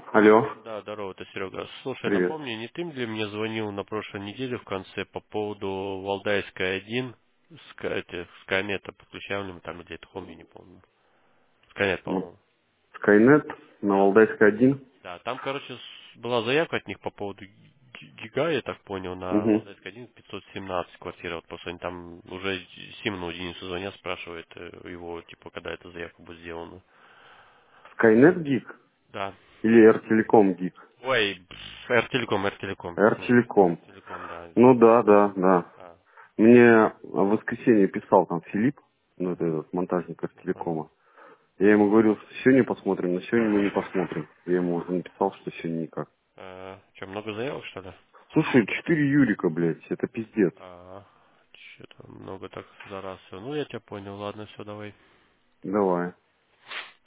Алло, Да, здорово, это Серега. Слушай, привет. напомни, не ты ли мне звонил на прошлой неделе в конце по поводу Валдайской 1 Скайнета подключаем там где-то хом, я не помню. Скайнет, Вот по-моему. Скайнет на Да. Валдайской 1. Да, там, короче, была заявка от них по поводу гига, я так понял, на Угу. Валдайской 1 517 квартира. Вот просто они там уже Симону единицу звонят, спрашивает его, типа, когда эта заявка будет сделана. Скайнет гиг Да. или R-Телеком гиг? Ой, Р-Телеком, извини. R-Телеком. Р-Телеком, да, Ну извини. да, да, да. А, Мне в воскресенье писал там Филипп, ну это этот монтажник ага. R-Телекома. Я ему говорил, что сегодня посмотрим, но сегодня мы не посмотрим. Я ему уже написал, что сегодня никак. Что, много заявок, что ли? Слушай, 4 Юрика, блядь, это пиздец. Что-то много так за раз. Ну, я тебя понял. Ладно, все, давай. Давай.